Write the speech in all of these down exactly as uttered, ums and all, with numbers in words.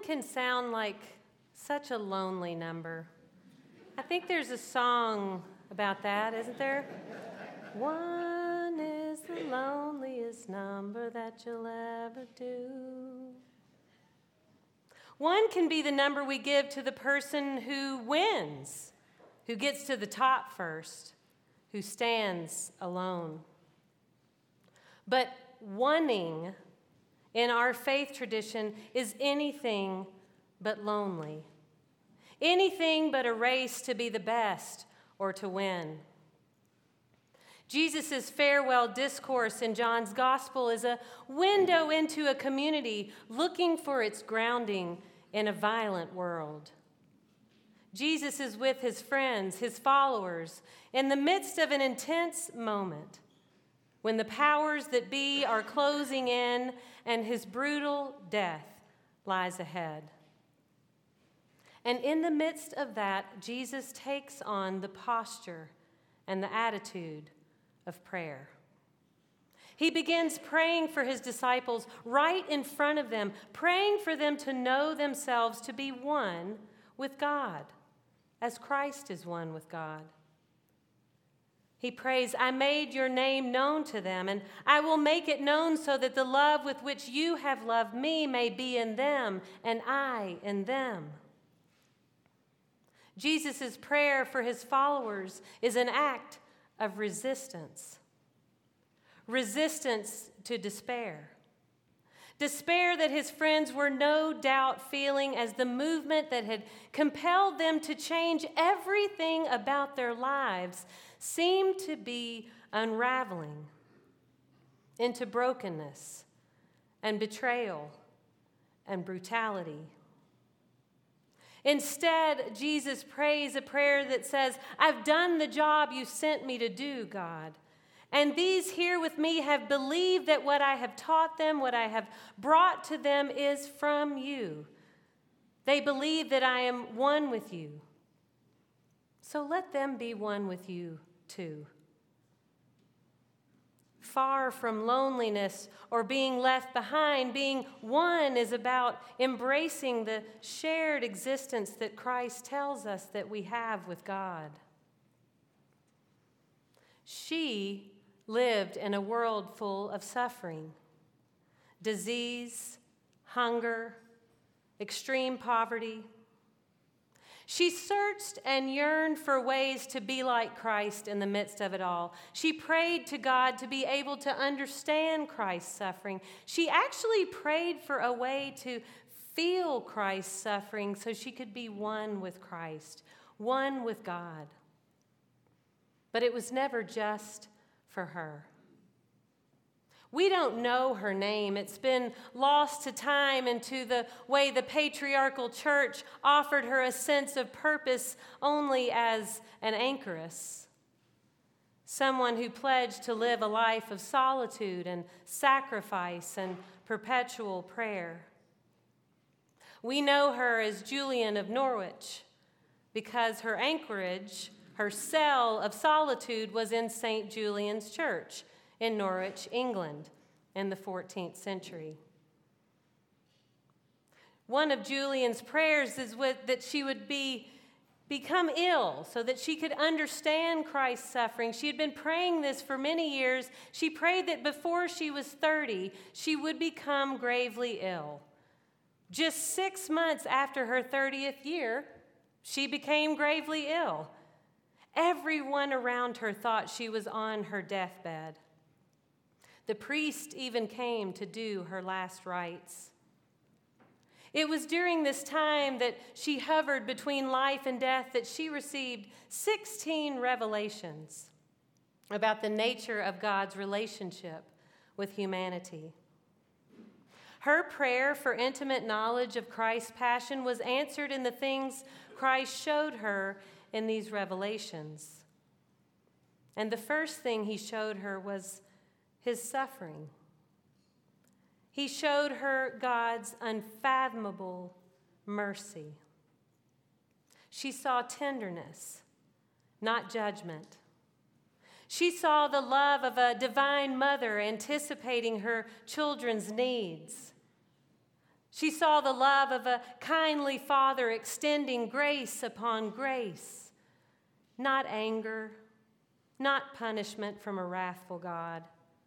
can sound like such a lonely number. I think there's a song about that, isn't there? One is the loneliest number that you'll ever do. One can be the number we give to the person who wins, who gets to the top first, who stands alone. But oneing in our faith tradition is anything but lonely, anything but a race to be the best or to win. Jesus' farewell discourse in John's gospel is a window into a community looking for its grounding in a violent world. Jesus is with his friends, his followers, in the midst of an intense moment when the powers that be are closing in and his brutal death lies ahead. And in the midst of that, Jesus takes on the posture and the attitude of prayer. He begins praying for his disciples right in front of them, praying for them to know themselves to be one with God, as Christ is one with God. He prays, I made your name known to them, and I will make it known so that the love with which you have loved me may be in them, and I in them. Jesus' prayer for his followers is an act of resistance. Resistance to despair. Despair that his friends were no doubt feeling as the movement that had compelled them to change everything about their lives seemed to be unraveling into brokenness and betrayal and brutality. Instead, Jesus prays a prayer that says, I've done the job you sent me to do, God. And these here with me have believed that what I have taught them, what I have brought to them is from you. They believe that I am one with you. So let them be one with you too. Far from loneliness or being left behind, being one is about embracing the shared existence that Christ tells us that we have with God. She lived in a world full of suffering, disease, hunger, extreme poverty. She searched and yearned for ways to be like Christ in the midst of it all. She prayed to God to be able to understand Christ's suffering. She actually prayed for a way to feel Christ's suffering so she could be one with Christ, one with God. But it was never just for her. We don't know her name. It's been lost to time and to the way the patriarchal church offered her a sense of purpose only as an anchoress, someone who pledged to live a life of solitude and sacrifice and perpetual prayer. We know her as Julian of Norwich because her anchorage, her cell of solitude, was in Saint Julian's Church in Norwich, England, in the fourteenth century. One of Julian's prayers is with, that she would be, become ill so that she could understand Christ's suffering. She had been praying this for many years. She prayed that before she was thirty, she would become gravely ill. Just six months after her thirtieth year, she became gravely ill. Everyone around her thought she was on her deathbed. The priest even came to do her last rites. It was during this time that she hovered between life and death that she received sixteen revelations about the nature of God's relationship with humanity. Her prayer for intimate knowledge of Christ's passion was answered in the things Christ showed her in these revelations. And the first thing he showed her was his suffering. He showed her God's unfathomable mercy. She saw tenderness, not judgment. She saw the love of a divine mother anticipating her children's needs. She saw the love of a kindly Father extending grace upon grace, not anger, not punishment from a wrathful God.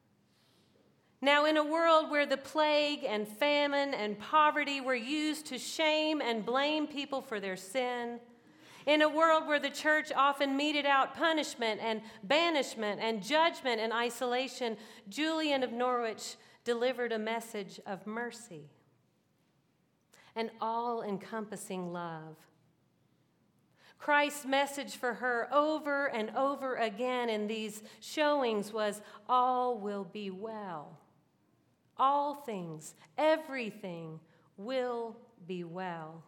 Now, in a world where the plague and famine and poverty were used to shame and blame people for their sin, in a world where the church often meted out punishment and banishment and judgment and isolation, Julian of Norwich delivered a message of mercy and all-encompassing love. Christ's message for her over and over again in these showings was, all will be well. All things, everything will be well.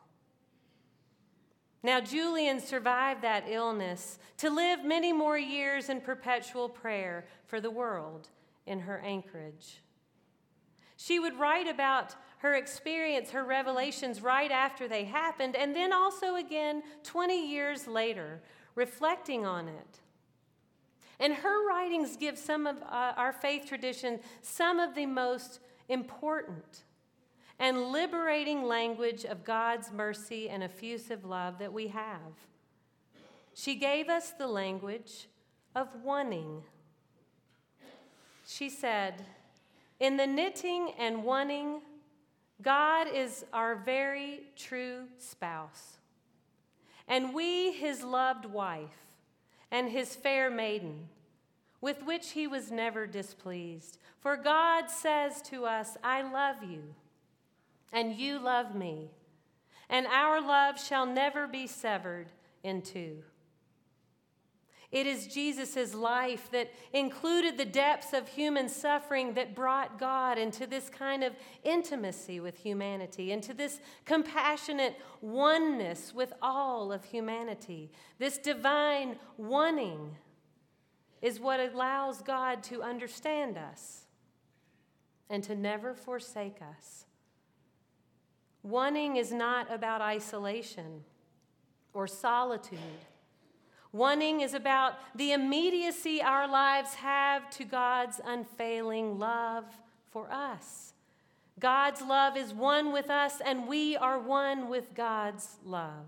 Now, Julian survived that illness to live many more years in perpetual prayer for the world in her anchorage. She would write about her experience, her revelations right after they happened, and then also again twenty years later, reflecting on it. And her writings give some of uh, our faith tradition some of the most important and liberating language of God's mercy and effusive love that we have. She gave us the language of wanting. She said, in the knitting and wanting, God is our very true spouse, and we his loved wife and his fair maiden, with which he was never displeased. For God says to us, I love you, and you love me, and our love shall never be severed in two. It is Jesus' life that included the depths of human suffering that brought God into this kind of intimacy with humanity, into this compassionate oneness with all of humanity. This divine wanting is what allows God to understand us and to never forsake us. Wanting is not about isolation or solitude. Wanting is about the immediacy our lives have to God's unfailing love for us. God's love is one with us, and we are one with God's love.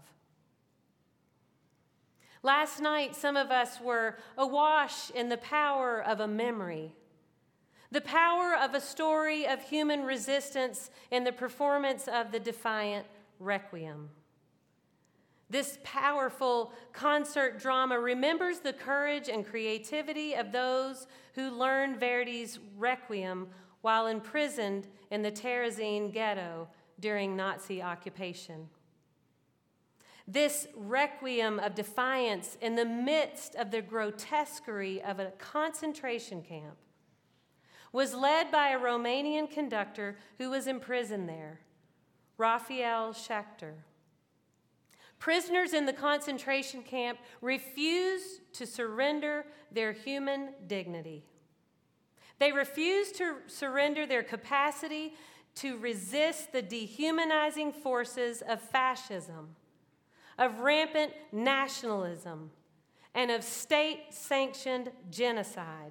Last night, some of us were awash in the power of a memory, the power of a story of human resistance in the performance of the Defiant Requiem. This powerful concert drama remembers the courage and creativity of those who learned Verdi's Requiem while imprisoned in the Terezin ghetto during Nazi occupation. This requiem of defiance in the midst of the grotesquerie of a concentration camp was led by a Romanian conductor who was imprisoned there, Raphael Schechter. Prisoners in the concentration camp refused to surrender their human dignity. They refused to surrender their capacity to resist the dehumanizing forces of fascism, of rampant nationalism, and of state-sanctioned genocide.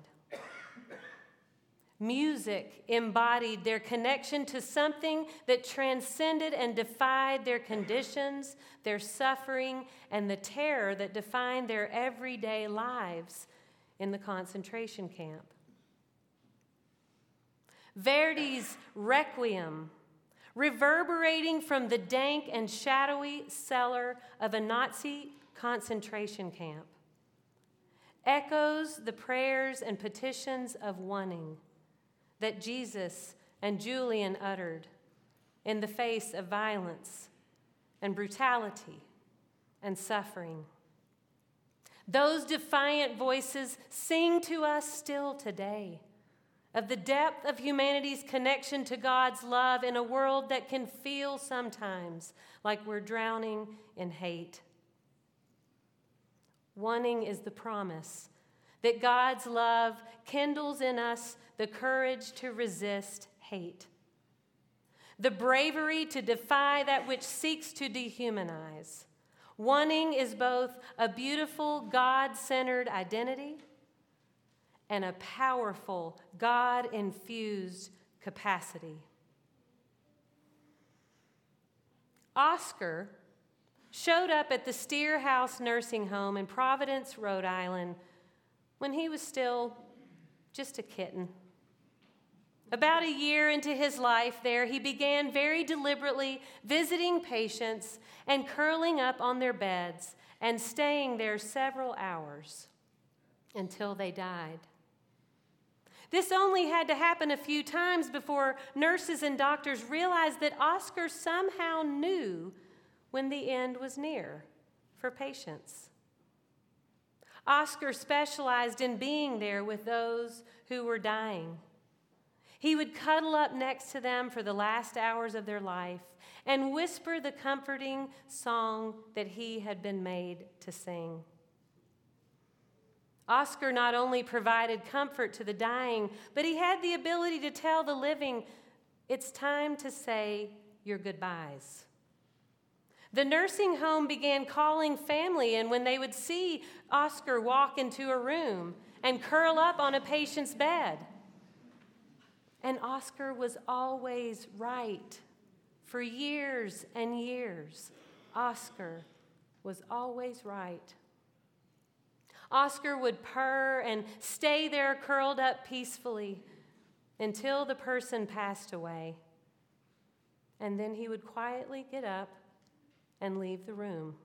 Music embodied their connection to something that transcended and defied their conditions, their suffering, and the terror that defined their everyday lives in the concentration camp. Verdi's Requiem, reverberating from the dank and shadowy cellar of a Nazi concentration camp, echoes the prayers and petitions of wanting that Jesus and Julian uttered in the face of violence and brutality and suffering. Those defiant voices sing to us still today of the depth of humanity's connection to God's love in a world that can feel sometimes like we're drowning in hate. Wanting is the promise that God's love kindles in us the courage to resist hate, the bravery to defy that which seeks to dehumanize. Wanting is both a beautiful God-centered identity and a powerful God-infused capacity. Oscar showed up at the Steer House Nursing Home in Providence, Rhode Island, when he was still just a kitten. About a year into his life there, he began very deliberately visiting patients and curling up on their beds and staying there several hours until they died. This only had to happen a few times before nurses and doctors realized that Oscar somehow knew when the end was near for patients. Oscar specialized in being there with those who were dying. He would cuddle up next to them for the last hours of their life and whisper the comforting song that he had been made to sing. Oscar not only provided comfort to the dying, but he had the ability to tell the living, it's time to say your goodbyes. The nursing home began calling family, and when they would see Oscar walk into a room and curl up on a patient's bed, and Oscar was always right. For years and years, Oscar was always right. Oscar would purr and stay there curled up peacefully until the person passed away. And then he would quietly get up and leave the room.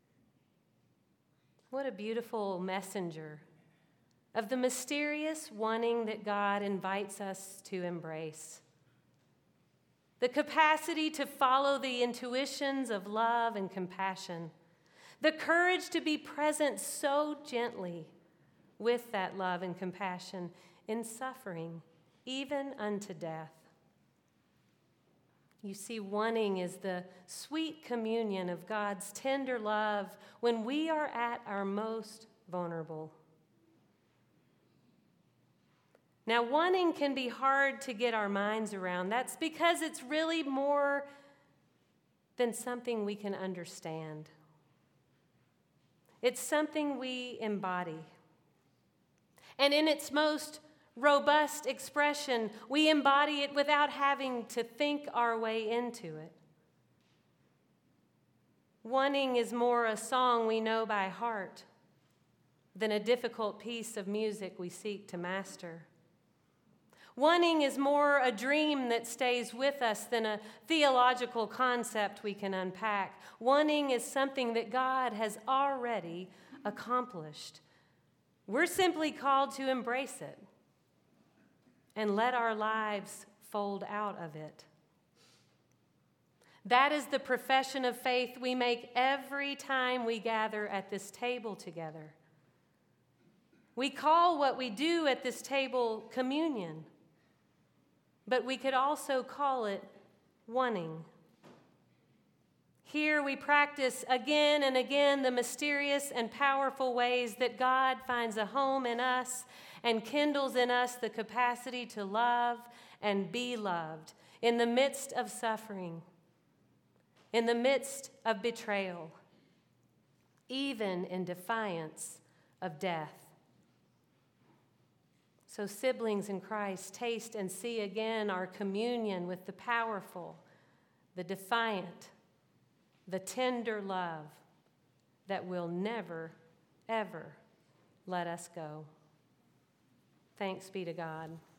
What a beautiful messenger of the mysterious wanting that God invites us to embrace. The capacity to follow the intuitions of love and compassion. The courage to be present so gently with that love and compassion in suffering, even unto death. You see, wanting is the sweet communion of God's tender love when we are at our most vulnerable. Now, wanting can be hard to get our minds around. That's because it's really more than something we can understand. It's something we embody. And in its most robust expression, we embody it without having to think our way into it. Wanting is more a song we know by heart than a difficult piece of music we seek to master. Wanting is more a dream that stays with us than a theological concept we can unpack. Wanting is something that God has already accomplished. We're simply called to embrace it and let our lives fold out of it. That is the profession of faith we make every time we gather at this table together. We call what we do at this table communion, but we could also call it wanting. Here we practice again and again the mysterious and powerful ways that God finds a home in us and kindles in us the capacity to love and be loved in the midst of suffering, in the midst of betrayal, even in defiance of death. So, siblings in Christ, taste and see again our communion with the powerful, the defiant, the tender love that will never, ever let us go. Thanks be to God.